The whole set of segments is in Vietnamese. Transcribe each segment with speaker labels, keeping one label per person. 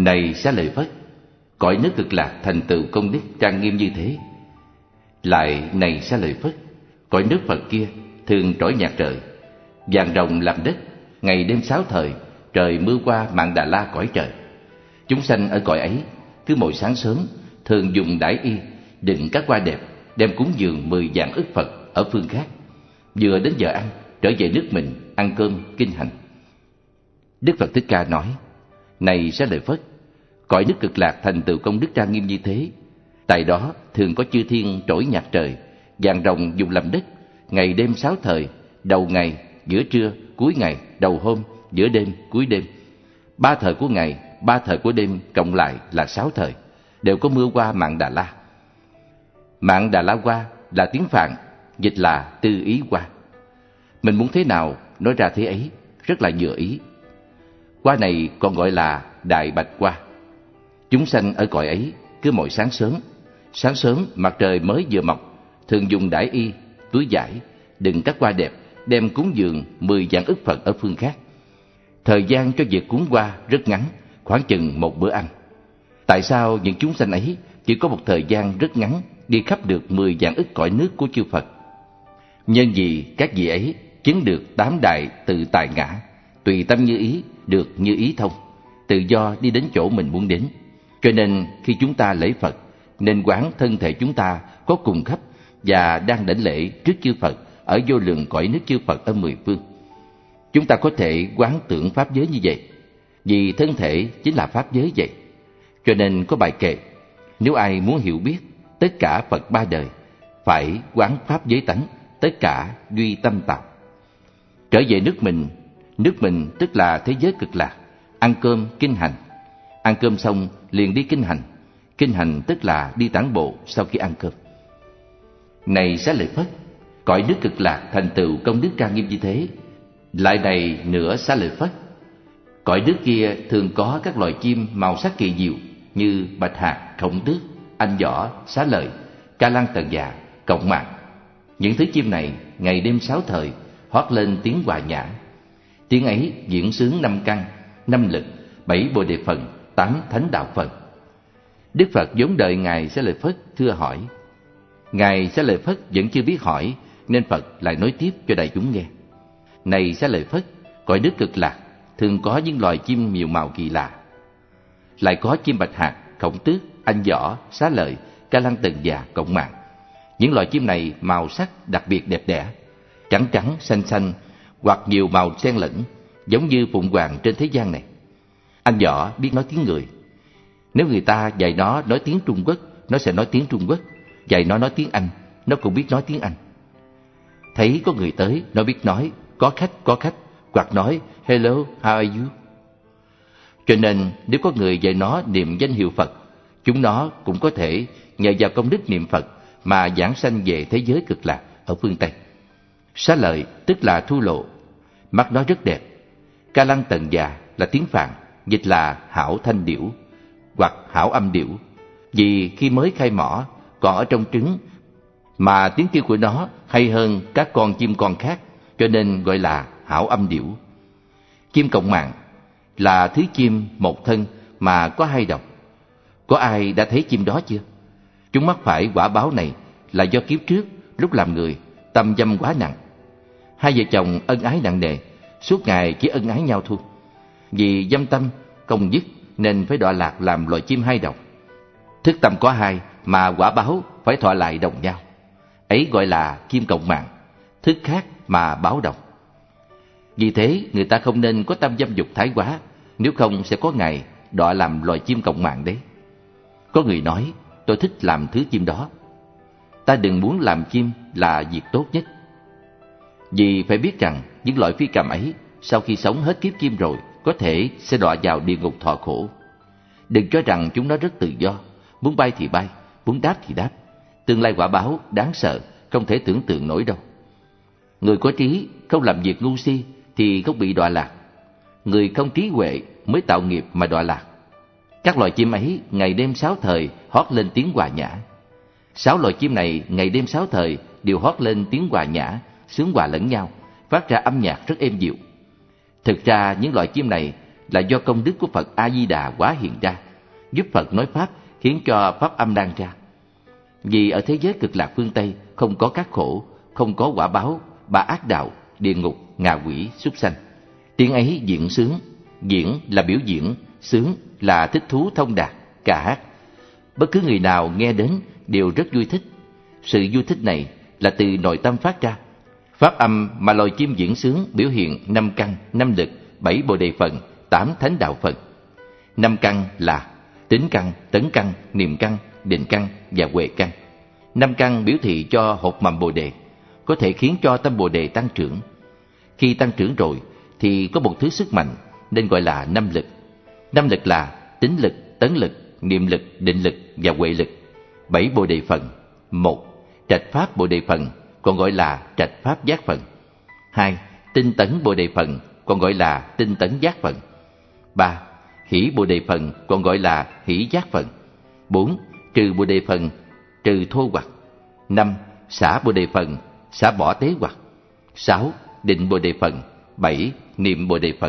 Speaker 1: Này Xá Lợi Phất, cõi nước Cực Lạc thành tựu công đức trang nghiêm như thế. Lại này Xá Lợi Phất, cõi nước Phật kia thường trỗi nhạc trời, vàng rồng làm đất, ngày đêm 6 thời, trời mưa qua Mạn Đà La cõi trời. Chúng sanh ở cõi ấy cứ mỗi sáng sớm thường dùng đãi y đựng các hoa đẹp, đem cúng dường 10 vạn ức Phật ở phương khác. Vừa đến giờ ăn, trở về nước mình ăn cơm kinh hành. Đức Phật Thích Ca nói: Này Xá Lợi Phất, cõi nước Cực Lạc thành tựu công đức trang nghiêm như thế. Tại đó thường có chư thiên trỗi nhạc trời, vàng rồng dùng làm đất, ngày đêm 6 thời, đầu ngày, giữa trưa, cuối ngày, đầu hôm, giữa đêm, cuối đêm. 3 thời của ngày, 3 thời của đêm cộng lại là 6 thời, đều có mưa qua Mạn Đà La. Mạn Đà La Hoa là tiếng Phạn, dịch là tư ý hoa. Mình muốn thế nào nói ra thế ấy, rất là vừa ý. Hoa này còn gọi là Đại Bạch Hoa. Chúng sanh ở cõi ấy cứ mỗi sáng sớm mặt trời mới vừa mọc, thường dùng đãi y, túi vải đựng các hoa đẹp, đem cúng dường 10 vạn ức Phật ở phương khác. Thời gian cho việc cúng hoa rất ngắn, khoảng chừng một bữa ăn. Tại sao những chúng sanh ấy chỉ có một thời gian rất ngắn đi khắp được 10 vạn ức cõi nước của chư Phật? Nhân vì các vị ấy chứng được 8 đại tự tại ngã, tùy tâm như ý, được như ý thông, tự do đi đến chỗ mình muốn đến. Cho nên khi chúng ta lễ Phật, nên quán thân thể chúng ta có cùng khắp và đang đảnh lễ trước chư Phật ở vô lượng cõi nước chư Phật ở 10 phương. Chúng ta có thể quán tưởng pháp giới như vậy, vì thân thể chính là pháp giới vậy. Cho nên có bài kệ: nếu ai muốn hiểu biết tất cả Phật 3 đời, phải quán pháp giới tánh, tất cả duy tâm tạo. Trở về nước mình tức là thế giới Cực Lạc, ăn cơm kinh hành. Ăn cơm xong liền đi kinh hành tức là đi tản bộ sau khi ăn cơm. Này Xá Lợi Phất, cõi nước Cực Lạc thành tựu công đức trang nghiêm như thế. Lại này nữa Xá Lợi Phất, cõi nước kia thường có các loài chim màu sắc kỳ diệu như bạch hạc, khổng tước, anh võ, xá lợi, ca lăng tần già, cộng mạc. Những thứ chim này ngày đêm 6 thời hót lên tiếng hòa nhã. Tiếng ấy diễn xướng 5 căn, 5 lực, 7 bồ đề phần, 8 thánh đạo phần. Đức Phật vốn đợi Ngài Xá Lợi Phất thưa hỏi. Ngài Xá Lợi Phất vẫn chưa biết hỏi, nên Phật lại nói tiếp cho đại chúng nghe. Này Xá Lợi Phất, cõi nước Cực Lạc thường có những loài chim nhiều màu kỳ lạ. Lại có chim bạch hạc, khổng tước, anh võ, xá lợi, ca lăng tần già, cộng mạc. Những loài chim này màu sắc đặc biệt đẹp đẽ, trắng trắng, xanh xanh, hoặc nhiều màu xen lẫn, giống như phụng hoàng trên thế gian này. Anh võ biết nói tiếng người. Nếu người ta dạy nó nói tiếng Trung Quốc, nó sẽ nói tiếng Trung Quốc. Dạy nó nói tiếng Anh, nó cũng biết nói tiếng Anh. Thấy có người tới, nó biết nói có khách, hoặc nói hello, how are you. Cho nên nếu có người dạy nó niệm danh hiệu Phật, chúng nó cũng có thể nhờ vào công đức niệm Phật mà giảng sanh về thế giới Cực Lạc ở phương Tây. Xá lợi tức là thu lộ, mắt nó rất đẹp. Ca lăng tần già là tiếng Phạn, dịch là hảo thanh điểu hoặc hảo âm điểu. Vì khi mới khai mỏ còn ở trong trứng, mà tiếng kêu của nó hay hơn các con chim con khác, cho nên gọi là hảo âm điểu. Chim cộng mạng là thứ chim một thân mà có 2 đầu. Có ai đã thấy chim đó chưa? Chúng mắc phải quả báo này là do kiếp trước lúc làm người tâm dâm quá nặng. 2 vợ chồng ân ái nặng nề, suốt ngày chỉ ân ái nhau thôi. Vì dâm tâm không dứt nên phải đọa lạc làm loài chim 2 đầu. Thức tâm có 2 mà quả báo phải thọ lại đồng nhau, ấy gọi là chim cộng mạng. Thức khác mà báo đồng. Vì thế người ta không nên có tâm dâm dục thái quá, nếu không sẽ có ngày đọa làm loài chim cộng mạng đấy. Có người nói tôi thích làm thứ chim đó. Ta đừng muốn làm chim là việc tốt nhất. Vì phải biết rằng những loại phi cầm ấy sau khi sống hết kiếp chim rồi có thể sẽ đọa vào địa ngục thọ khổ. Đừng cho rằng chúng nó rất tự do, muốn bay thì bay, muốn đáp thì đáp. Tương lai quả báo đáng sợ, không thể tưởng tượng nổi đâu. Người có trí không làm việc ngu si thì không bị đọa lạc. Người không trí huệ mới tạo nghiệp mà đọa lạc. Các loài chim ấy ngày đêm 6 thời hót lên tiếng hòa nhã. 6 loài chim này ngày đêm 6 thời đều hót lên tiếng hòa nhã, sướng hòa lẫn nhau, phát ra âm nhạc rất êm dịu. Thực ra những loài chim này là do công đức của Phật A Di Đà hóa hiện ra, giúp Phật nói pháp, khiến cho pháp âm lan ra. Vì ở thế giới cực lạc phương Tây không có các khổ, không có quả báo, ba ác đạo, địa ngục, ngạ quỷ, súc sanh. Tiếng ấy diễn sướng, diễn là biểu diễn, sướng là thích thú thông đạt, ca hát. Bất cứ người nào nghe đến đều rất vui thích. Sự vui thích này là từ nội tâm phát ra. Pháp âm mà loài chim diễn sướng biểu hiện 5 căn, 5 lực, 7 bồ đề phần, 8 thánh đạo phần. 5 căn là tính căn, tấn căn, niệm căn, định căn và huệ căn. 5 căn biểu thị cho hột mầm bồ đề, có thể khiến cho tâm bồ đề tăng trưởng. Khi tăng trưởng rồi thì có một thứ sức mạnh nên gọi là 5 lực. 5 lực là tính lực, tấn lực, niệm lực, định lực và huệ lực. 7 bồ đề phần. 1. Trạch pháp bồ đề phần, còn gọi là trạch pháp giác phần. 2. Tinh tấn bồ đề phần, còn gọi là tinh tấn giác phần. 3. Hỷ bồ đề phần, còn gọi là hỷ giác phần. 4. Trừ bồ đề phần, trừ thô hoặc. 5. Xả bồ đề phần, xả bỏ tế hoặc. 6. Định bồ đề phần. 7. Niệm bồ đề phần.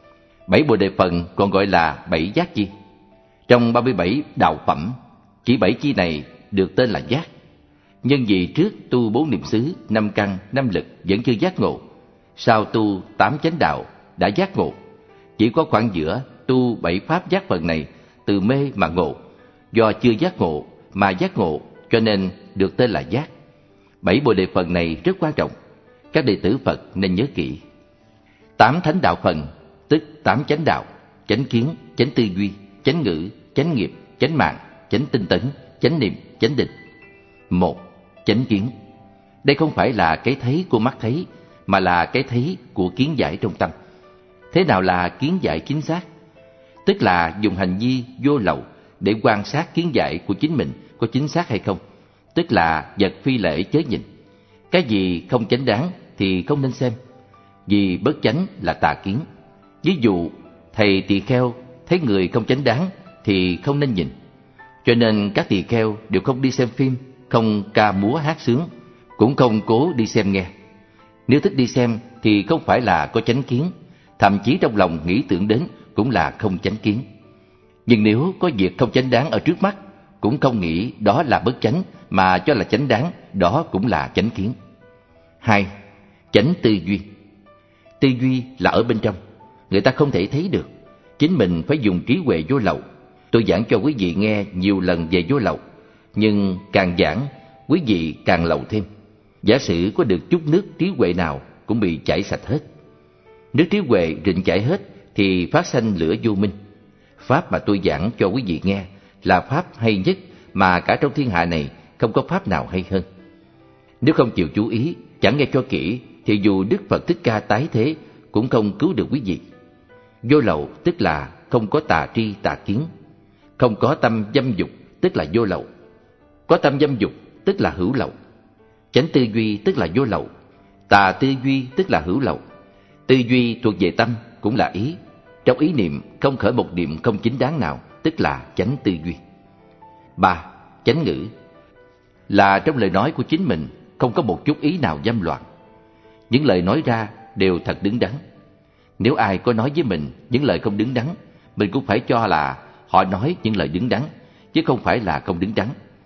Speaker 1: 7 bồ đề phần còn gọi là 7 giác chi. Trong 37 đạo phẩm, chỉ 7 chi này được tên là giác. Nhưng vì trước tu 4 niệm xứ, 5 căn, 5 lực vẫn chưa giác ngộ, sau tu 8 chánh đạo đã giác ngộ. Chỉ có khoảng giữa tu 7 pháp giác phần này từ mê mà ngộ, do chưa giác ngộ mà giác ngộ cho nên được tên là giác. 7 bồ đề phần này rất quan trọng, các đệ tử Phật nên nhớ kỹ. 8 thánh đạo phần tức 8 chánh đạo: chánh kiến, chánh tư duy, chánh ngữ, chánh nghiệp, chánh mạng, chánh tinh tấn, chánh niệm, chánh định. 1. Chánh kiến. Đây không phải là cái thấy của mắt thấy, mà là cái thấy của kiến giải trong tâm. Thế nào là kiến giải chính xác? Tức là dùng hành vi vô lậu để quan sát kiến giải của chính mình có chính xác hay không. Tức là vật phi lễ chớ nhìn. Cái gì không chánh đáng thì không nên xem, vì bất chánh là tà kiến. Ví dụ, thầy tỳ kheo thấy người không chánh đáng thì không nên nhìn. Cho nên các tỳ kheo đều không đi xem phim, không ca múa hát sướng, cũng không cố đi xem nghe. Nếu thích đi xem thì không phải là có chánh kiến, thậm chí trong lòng nghĩ tưởng đến cũng là không chánh kiến. Nhưng nếu có việc không chánh đáng ở trước mắt, cũng không nghĩ đó là bất chánh mà cho là chánh đáng, đó cũng là chánh kiến. 2. Chánh tư duy. Tư duy là ở bên trong, người ta không thể thấy được. Chính mình phải dùng trí huệ vô lậu. Tôi giảng cho quý vị nghe nhiều lần về vô lậu, nhưng càng giảng, quý vị càng lậu thêm. Giả sử có được chút nước trí huệ nào cũng bị chảy sạch hết. Nước trí huệ rịn chảy hết thì phát sanh lửa vô minh. Pháp mà tôi giảng cho quý vị nghe là pháp hay nhất mà cả trong thiên hạ này không có pháp nào hay hơn. Nếu không chịu chú ý, chẳng nghe cho kỹ, thì dù Đức Phật Thích Ca tái thế cũng không cứu được quý vị. Vô lậu tức là không có tà tri tà kiến. Không có tâm dâm dục tức là vô lậu. Có tâm dâm dục tức là hữu lậu. Chánh tư duy tức là vô lậu. Tà tư duy tức là hữu lậu. Tư duy thuộc về tâm cũng là ý. Trong ý niệm không khởi một niệm không chính đáng nào, tức là chánh tư duy. 3. Chánh ngữ là trong lời nói của chính mình không có một chút ý nào dâm loạn. Những lời nói ra đều thật đứng đắn. Nếu ai có nói với mình những lời không đứng đắn, mình cũng phải cho là họ nói những lời đứng đắn, chứ không phải là không đứng đắn.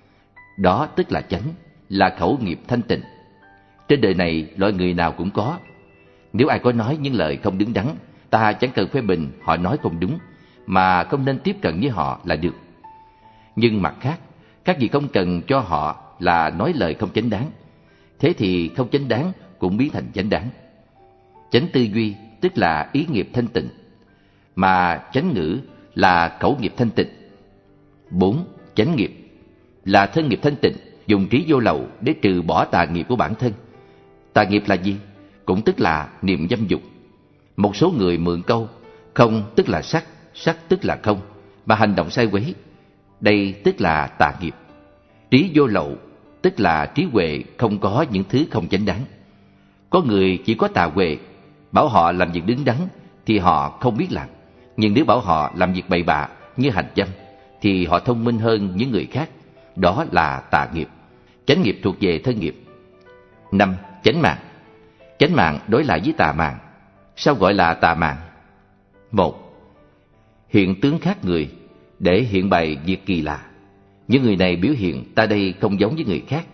Speaker 1: Đó tức là chánh, là khẩu nghiệp thanh tịnh. Trên đời này loại người nào cũng có. Nếu ai có nói những lời không đứng đắn, ta chẳng cần phê bình họ nói không đúng, mà không nên tiếp cận với họ là được. Nhưng mặt khác, các vị không cần cho họ là nói lời không chánh đáng. Thế thì không chánh đáng cũng biến thành chánh đáng. Chánh tư duy tức là ý nghiệp thanh tịnh, mà chánh ngữ là khẩu nghiệp thanh tịnh. 4. Chánh nghiệp là thân nghiệp thanh tịnh, dùng trí vô lậu để trừ bỏ tà nghiệp của bản thân. Tà nghiệp là gì? Cũng tức là niệm dâm dục. Một số người mượn câu không tức là sắc, sắc tức là không, mà hành động sai quấy. Đây tức là tà nghiệp. Trí vô lậu tức là trí huệ không có những thứ không chánh đáng. Có người chỉ có tà huệ, bảo họ làm việc đứng đắn thì họ không biết làm. Nhưng nếu bảo họ làm việc bậy bạ như hành dâm thì họ thông minh hơn những người khác. Đó là tà nghiệp. Chánh nghiệp thuộc về thân nghiệp. 5. Chánh mạng. Chánh mạng đối lại với tà mạng. Sao gọi là tà mạng? 1. hiện tướng khác người để hiện bày việc kỳ lạ. Những người này biểu hiện ta đây không giống với người khác.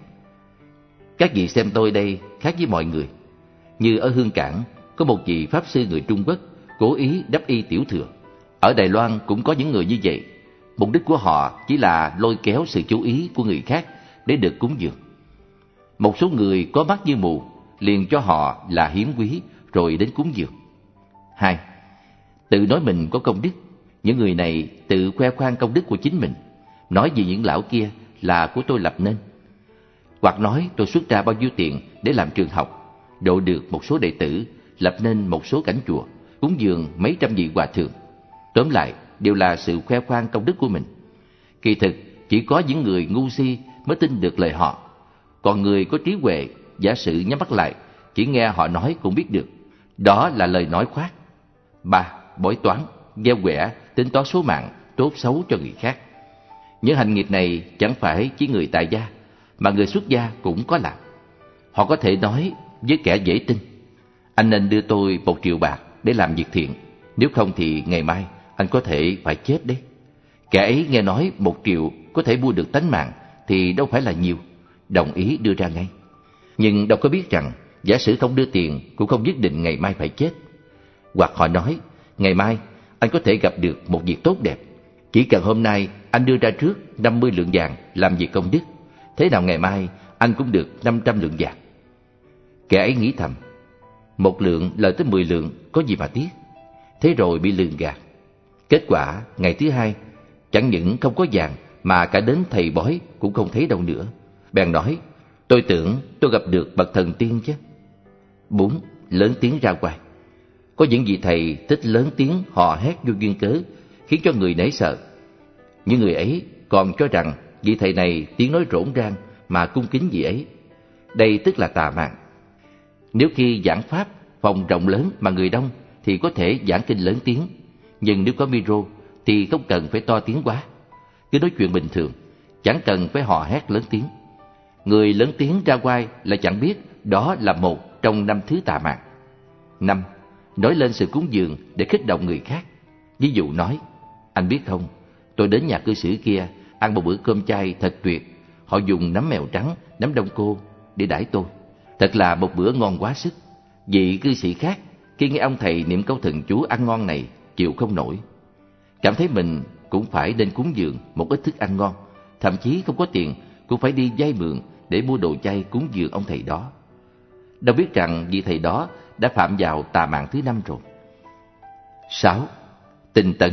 Speaker 1: Các vị xem tôi đây khác với mọi người. Như ở Hương Cảng có một vị pháp sư người Trung Quốc cố ý đắp y tiểu thừa. Ở Đài Loan cũng có những người như vậy. Mục đích của họ chỉ là lôi kéo sự chú ý của người khác để được cúng dường. Một số người có mắt như mù liền cho họ là hiếm quý rồi đến cúng dường. 2. Tự nói mình có công đức. Những người này tự khoe khoang công đức của chính mình, nói về những lão kia là của tôi lập nên, hoặc nói tôi xuất ra bao nhiêu tiền để làm trường học, độ được một số đệ tử, lập nên một số cảnh chùa, cúng dường mấy trăm vị hòa thượng. Tóm lại đều là sự khoe khoang công đức của mình. Kỳ thực chỉ có những người ngu si mới tin được lời họ, còn người có trí huệ giả sử nhắm mắt lại, chỉ nghe họ nói cũng biết được. Đó là lời nói khoác. 3. Bói toán, gieo quẻ, tính toán số mạng tốt xấu cho người khác. Những hành nghiệp này chẳng phải chỉ người tại gia, mà người xuất gia cũng có làm. Họ có thể nói với kẻ dễ tin: anh nên đưa tôi 1 triệu bạc để làm việc thiện, nếu không thì ngày mai anh có thể phải chết đấy. Kẻ ấy nghe nói 1 triệu có thể mua được tánh mạng thì đâu phải là nhiều, đồng ý đưa ra ngay. Nhưng đâu có biết rằng giả sử không đưa tiền cũng không nhất định ngày mai phải chết. Hoặc họ nói ngày mai anh có thể gặp được một việc tốt đẹp, chỉ cần hôm nay anh đưa ra trước 50 lượng vàng làm việc công đức, thế nào ngày mai anh cũng được 500 lượng vàng. Kẻ ấy nghĩ thầm: 1 lượng lời tới 10 lượng, có gì mà tiếc. Thế rồi bị lường gạt. Kết quả ngày thứ hai chẳng những không có vàng mà cả đến thầy bói cũng không thấy đâu nữa. Bèn nói: tôi tưởng tôi gặp được bậc thần tiên chứ. 4. Lớn tiếng ra oai. Có những vị thầy thích lớn tiếng hò hét vô duyên cớ, khiến cho người nể sợ. Những người ấy còn cho rằng vị thầy này tiếng nói rỗn rang mà cung kính vị ấy. Đây tức là tà mạng. Nếu khi giảng pháp phòng rộng lớn mà người đông thì có thể giảng kinh lớn tiếng, nhưng nếu có micro thì không cần phải to tiếng quá, cứ nói chuyện bình thường, chẳng cần phải hò hét lớn tiếng. Người lớn tiếng ra oai là chẳng biết đó là một trong 5 thứ tà mạng. 5. Nói lên sự cúng dường để kích động người khác. Ví dụ nói: anh biết không, tôi đến nhà cư sĩ kia ăn một bữa cơm chay thật tuyệt. Họ dùng nấm mèo trắng, nấm đông cô để đãi tôi. Thật là một bữa ngon quá sức. Vị cư sĩ khác khi nghe ông thầy niệm câu thần chú ăn ngon này chịu không nổi, cảm thấy mình cũng phải nên cúng dường một ít thức ăn ngon, thậm chí không có tiền cũng phải đi vay mượn để mua đồ chay cúng dường ông thầy đó. Đâu biết rằng vị thầy đó đã phạm vào tà mạng thứ 5 rồi. 6. Tinh tấn.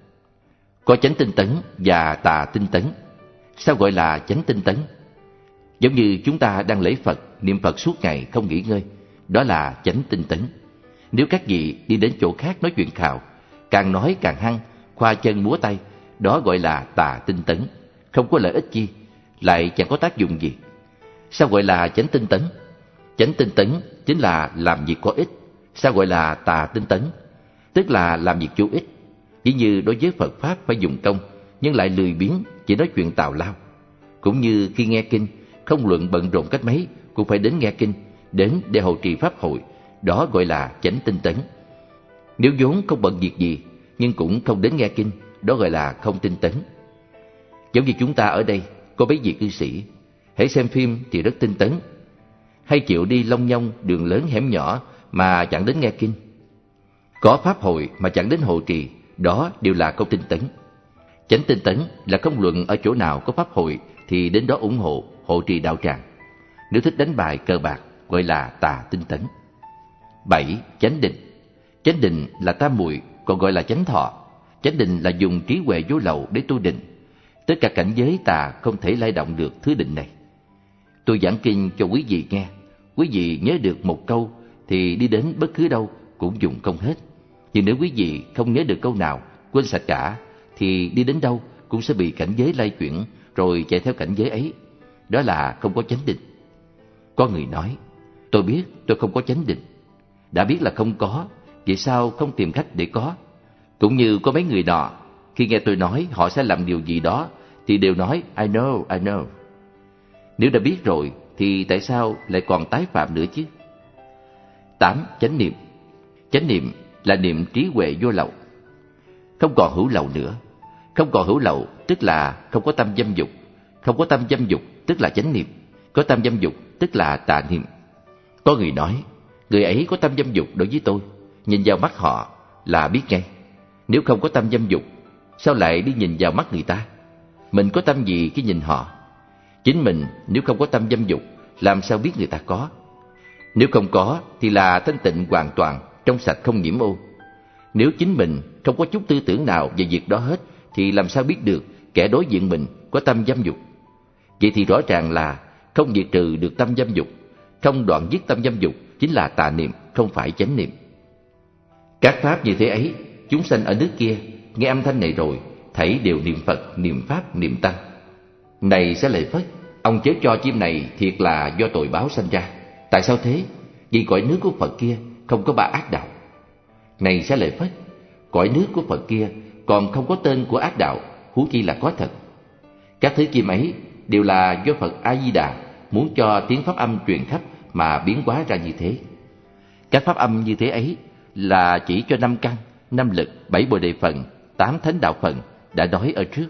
Speaker 1: Có chánh tinh tấn và tà tinh tấn. Sao gọi là chánh tinh tấn? Giống như chúng ta đang lễ Phật, niệm Phật suốt ngày không nghỉ ngơi, đó là chánh tinh tấn. Nếu các vị đi đến chỗ khác nói chuyện khào, càng nói càng hăng, khoa chân múa tay, đó gọi là tà tinh tấn, không có lợi ích chi, lại chẳng có tác dụng gì. Sao gọi là chánh tinh tấn? Chánh tinh tấn chính là làm việc có ích. Sao gọi là tà tinh tấn? Tức là làm việc vô ích. Chỉ như đối với Phật Pháp phải dùng công, nhưng lại lười biếng, chỉ nói chuyện tào lao. Cũng như khi nghe kinh, không luận bận rộn cách mấy, cũng phải đến nghe kinh, đến để hộ trì Pháp hội, đó gọi là chánh tinh tấn. Nếu vốn không bận việc gì, nhưng cũng không đến nghe kinh, đó gọi là không tinh tấn. Giống như chúng ta ở đây, có mấy vị cư sĩ, hãy xem phim thì rất tinh tấn, hay chịu đi lông nhông đường lớn hẻm nhỏ mà chẳng đến nghe kinh. Có pháp hội mà chẳng đến hộ trì, đó đều là không tinh tấn. Chánh tinh tấn là không luận ở chỗ nào có pháp hội thì đến đó ủng hộ, hộ trì đạo tràng. Nếu thích đánh bài cờ bạc, gọi là tà tinh tấn. 7. Chánh định. Chánh định là tam muội, còn gọi là chánh thọ. Chánh định là dùng trí huệ vô lậu để tu định. Tất cả cảnh giới tà không thể lay động được thứ định này. Tôi giảng kinh cho quý vị nghe, quý vị nhớ được một câu thì đi đến bất cứ đâu cũng dùng công hết. Nhưng nếu quý vị không nhớ được câu nào, quên sạch cả, thì đi đến đâu cũng sẽ bị cảnh giới lay chuyển, rồi chạy theo cảnh giới ấy. Đó là không có chánh định. Có người nói: tôi biết tôi không có chánh định. Đã biết là không có, vậy sao không tìm cách để có? Cũng như có mấy người nọ, khi nghe tôi nói họ sẽ làm điều gì đó thì đều nói I know. Nếu đã biết rồi thì tại sao lại còn tái phạm nữa chứ? 8. Chánh niệm. Chánh niệm là niệm trí huệ vô lậu. Không còn hữu lậu nữa. Không còn hữu lậu tức là không có tâm dâm dục. Không có tâm dâm dục tức là chánh niệm. Có tâm dâm dục tức là tà niệm. Có người nói, người ấy có tâm dâm dục đối với tôi, nhìn vào mắt họ là biết ngay. Nếu không có tâm dâm dục, sao lại đi nhìn vào mắt người ta? Mình có tâm gì khi nhìn họ? Chính mình nếu không có tâm dâm dục, làm sao biết người ta có? Nếu không có thì là thanh tịnh hoàn toàn, trong sạch không nhiễm ô. Nếu chính mình không có chút tư tưởng nào về việc đó hết, thì làm sao biết được kẻ đối diện mình có tâm dâm dục? Vậy thì rõ ràng là không diệt trừ được tâm dâm dục, không đoạn dứt tâm dâm dục chính là tà niệm, không phải chánh niệm. Các pháp như thế ấy, chúng sanh ở nước kia nghe âm thanh này rồi, thảy đều niệm Phật, niệm Pháp, niệm Tăng. Này Xá Lợi Phất, ông chớ cho chim này thiệt là do tội báo sanh ra. Tại sao thế? Vì cõi nước của Phật kia không có ba ác đạo. Này Xá Lợi Phất, cõi nước của Phật kia còn không có tên của ác đạo, huống chi là có thật. Các thứ chim ấy đều là do Phật A Di Đà muốn cho tiếng pháp âm truyền khắp mà biến hóa ra như thế. Các pháp âm như thế ấy là chỉ cho 5 căn, 5 lực, 7 bồ đề phần, 8 thánh đạo phần đã nói ở trước.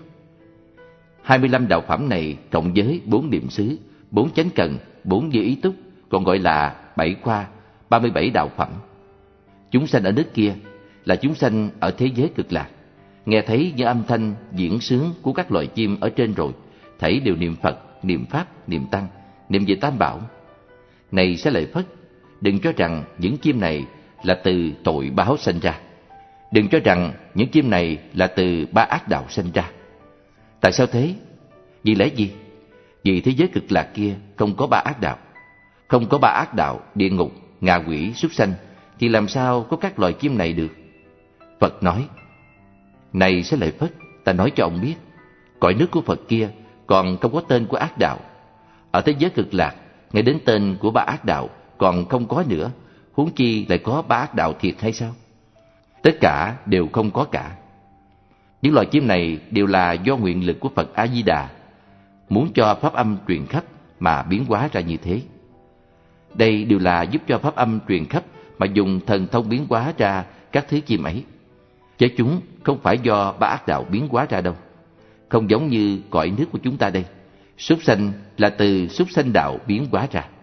Speaker 1: 25 đạo phẩm này cộng với 4 niệm xứ, 4 chánh cần, 4 như ý túc, còn gọi là 7 khoa, 37 đạo phẩm. Chúng sanh ở nước kia là chúng sanh ở thế giới cực lạc, nghe thấy những âm thanh diễn sướng của các loài chim ở trên rồi, thảy đều niệm Phật, niệm Pháp, niệm Tăng, niệm về Tam Bảo. Này Xá Lợi Phất, đừng cho rằng những chim này là từ tội báo sanh ra. Đừng cho rằng những chim này là từ ba ác đạo sanh ra. Tại sao thế? Vì lẽ gì? Vì thế giới cực lạc kia không có ba ác đạo. Không có ba ác đạo, địa ngục, ngạ quỷ, súc sanh, thì làm sao có các loài chim này được? Phật nói, này Xá Lợi Phất, ta nói cho ông biết, cõi nước của Phật kia còn không có tên của ác đạo. Ở thế giới cực lạc, ngay đến tên của ba ác đạo còn không có nữa, huống chi lại có ba ác đạo thiệt hay sao? Tất cả đều không có cả. Những loài chim này đều là do nguyện lực của Phật A Di Đà muốn cho pháp âm truyền khắp mà biến hóa ra như thế. Đây đều là giúp cho pháp âm truyền khắp mà dùng thần thông biến hóa ra các thứ chim ấy, chứ chúng không phải do ba ác đạo biến hóa ra đâu. Không giống như cõi nước của chúng ta đây, súc sanh là từ súc sanh đạo biến hóa ra.